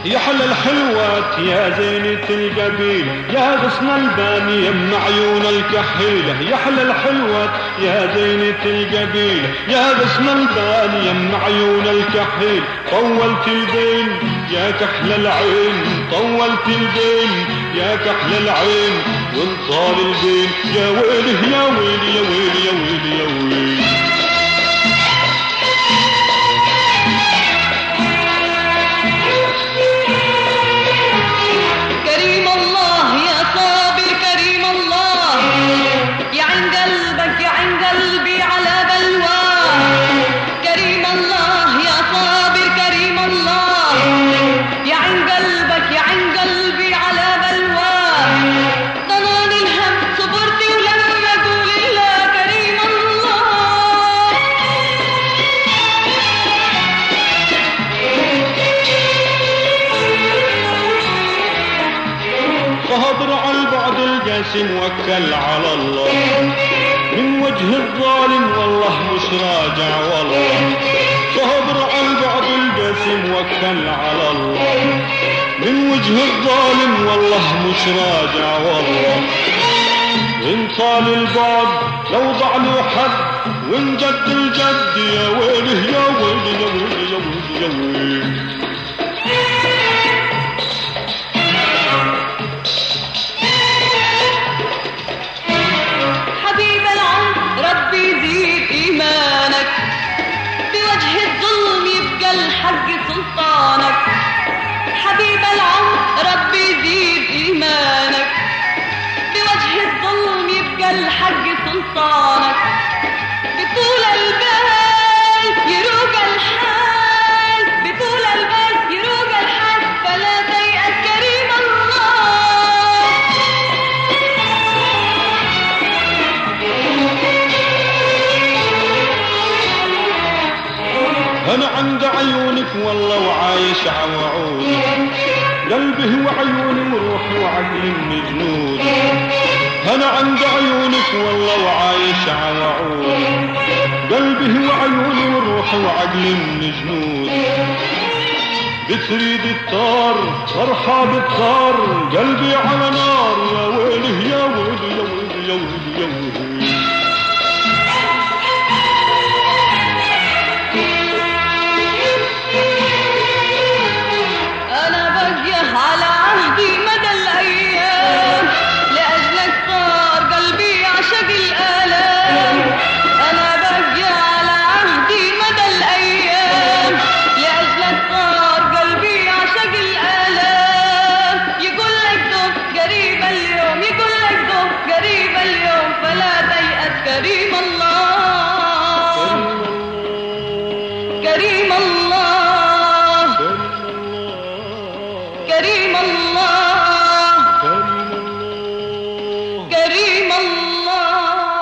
يا حل الحلوات يا زينة القبيل يا غصن الباني يم عيون الكحيلة. يا حل الحلوات يا زينة القبيل يا غصن الباني يم عيون الكحيل. طولت البين يا كحل العين طولت البين يا كحل العين وانطال البين يا ويلي يا ويلي يا ويلي يا ويلي يا ويلي. كريم الله يا صابر كريم الله يا عين قلبك يا عين قلبي على بلواه. كريم الله يا صابر كريم الله يا عين قلبك يا عين قلبي على بلواه. ضنان الهم صبرتي ولما اقول الا كريم الله. صابر على البعد القاسي موكل على الله من وجه الظالم والله مش راجع والله. صابر على البعد القاسي موكل على الله من وجه الظالم والله مش راجع والله. إن طال البعد لو ضع له حد وإن جد الجد يا ويله يا ويلي يا ويلي يا ويلي يا ويلي. حبيب العمر ربي يزيد إيمانك بوجه الظلم يبقى الحق سلطانك. حبيب العمر ربي يزيد إيمانك بوجه الظلم يبقى الحق سلطانك. بطول البال يروق الحال بطول البال يروق الحال فلا تيأس كريم الله. أنا عند عيونك والله وعايش عوعود قلبي وعيوني وروحي وعقلي مجنود. أنا عند عيونك والله وعايش عوعود قلبي وعيوني وروحي وعقلي مجنود. بتريد الطار فرحة بالطار قلبي على نار يا ويلي يا ويلي يا ويلي يا ويلي يا ويلي. أنا باقية على عهدي مدى الأيام لأجلك صار قلبي يعشق الآلام. أنا باقية على عهدي مدى الأيام لأجلك صار قلبي يعشق الآلام. يقول لك دوب قريب اليوم يقول لك دوب قريب اليوم فلا تيأس كريم الله. كريم الله كريم الله كريم الله.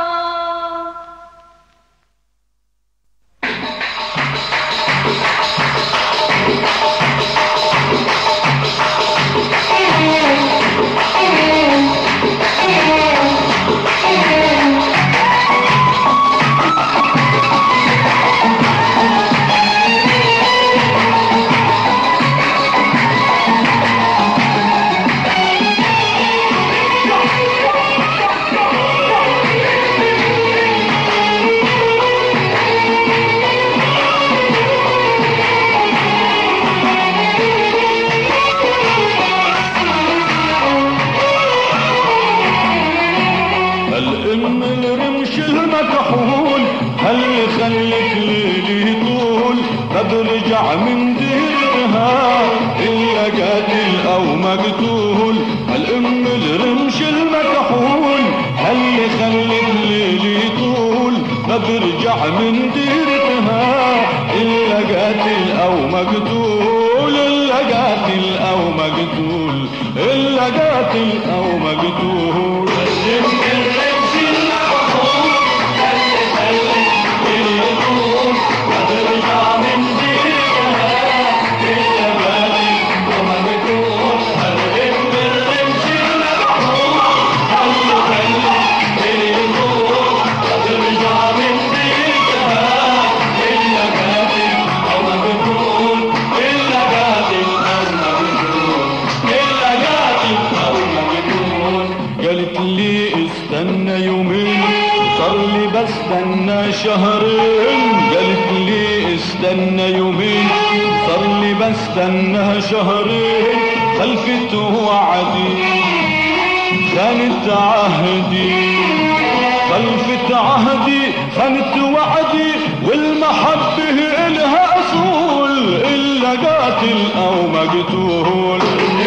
الام الرمش المكحول هل خلت ليلي طول قد رجع من ديرها إلا قاتل أو مقتول. الام الرمش المكحول هل خلت ليلي طول قد رجع من ديرها إلا قاتل أو مقتول. إلا قاتل أو مقتول إلا قاتل أو مقتول. شهرين، قالت لي استنى يومين، صار لي بستنى شهرين، خلفت وعدي خانت عهدي، خلفت عهدي خانت وعدي، والمحبة إلها أصول إلا قاتل أو مقتول.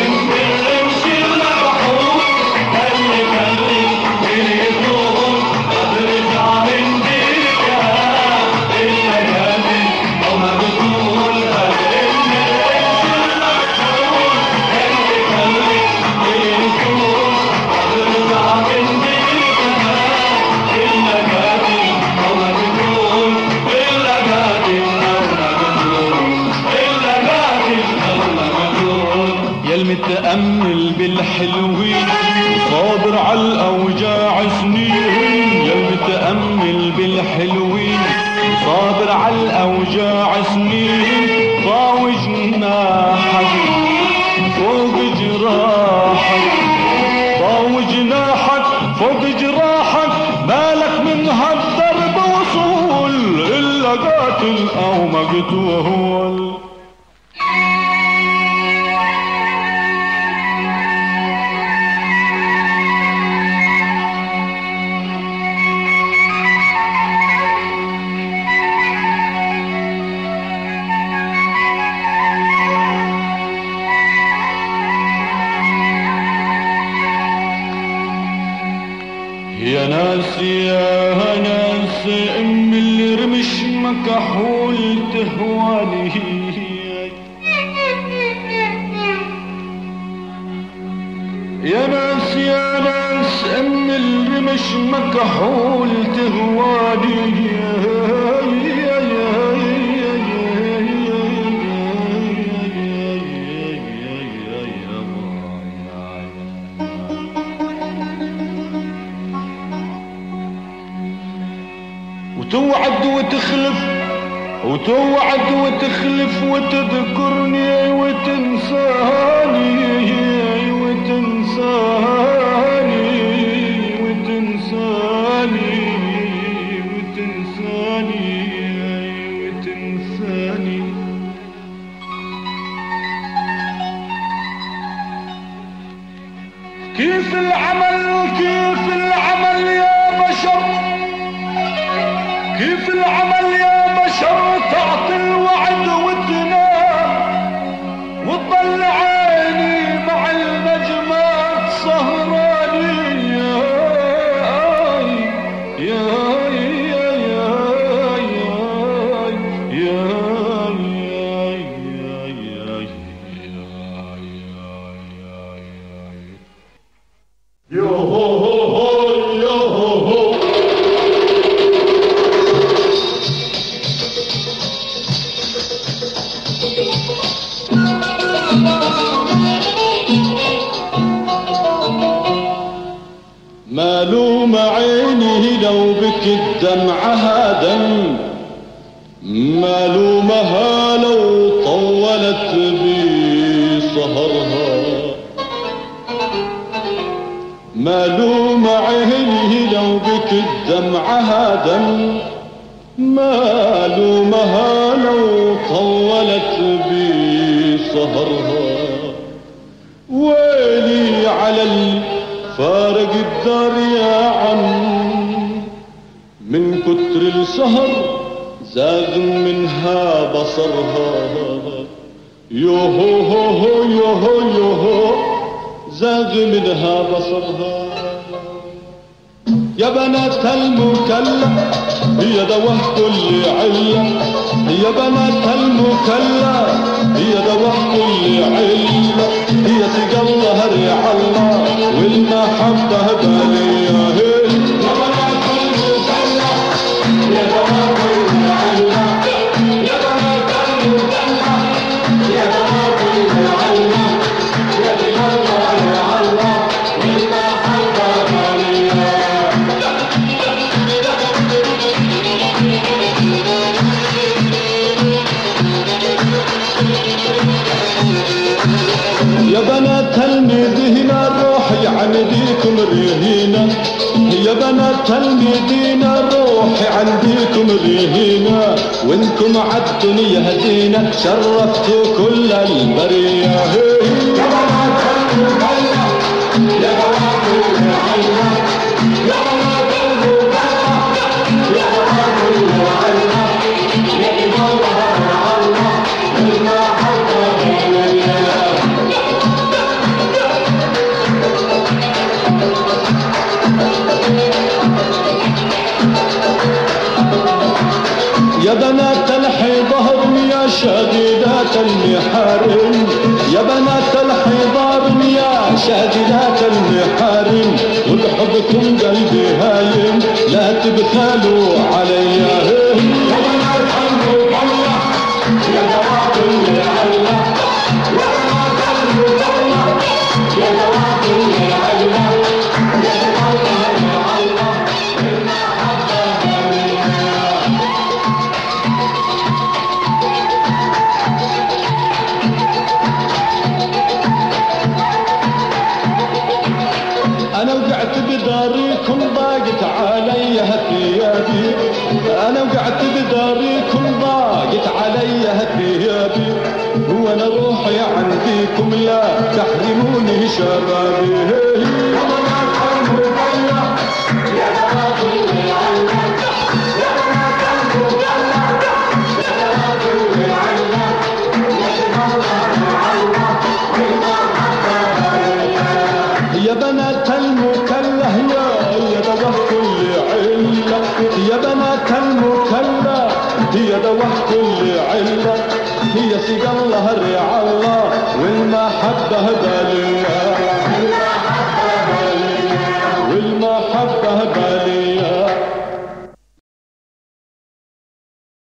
متأمل بالحلوين صابر على الأوجاع سنين، يا متأمل بالحلوين صابر على الأوجاع سنين، طاوي جناحك فوق جراحك، طاوي جناحك فوق جراحك، مالك من هالضرب وصول إلا قاتل أو مقتول. يا ناس يا ناس ام اللي رمش مكحول تهواني، يا ناس يا ناس ام اللي رمش مكحول تهواني، وتوعد وتخلف وتوعد وتخلف وتذكرني وتنساني وتنساني وتنساني وتنساني وتنساني. كيف العمل كيف العمل يا بشر، كيف العمل يا بشر، تعطي الوعد وتنام وتضل عيني مع النجمات سهراني، يا يا مالوم عيني لو بكت دمعها دم، مالومها لو طولت بسهرها، مالوم عيني لو بكت دمعها دم، مالومها لو طولت بسهرها. ويلي على فارق الدار يا عم، من كتر السهر زاغ منها بصرها، يوهو هو يوهو يوهو زاغ منها بصرها. يا بنات المكلا هي دواه كل علة، يا بنات المكلا هي دواه كل علة، هي سقى الظهر يا الله والمحبة بالية. يا بنات المكلا هي دواه كل علة، يا بنات المكلا هي دواه كل علة، هي سقى الظهر يا الله والمحبة بالية. يا بنات المدينة روحي عنديكم رهينة، يا بنات المدينة روحي عنديكم رهينة، وانكم عالدنيا هدينا شرفتوا كل البرية. يا بنات المدينة يا بنات المدينة يا بنات المدينة يا بنات المدينة يا الله يا بنات الحضار يا شديدات المحارم، يا بنات الحضار يا شديدات المحارم، وبحبكم قلبي هايم لا تبخلوا عليا. يا بنات المحلة يا بنات المحلة يا بنات المحلة يا بنات المحلة أنا وقعت بداريكم ضاقت علي ثيابي، أنا وقعت بداريكم ضاقت علي ثيابي، وأنا روحي عنديكم لا تحرموني شبابي. يا بنات المدينة يا بنات المدينة يا بنات المدينة يا بنات المدينة يا بنات المكله يا دوه كل علة، يا بنات المكله يا دوه كل علة، هي سقى الله ريع الله والمحبة بل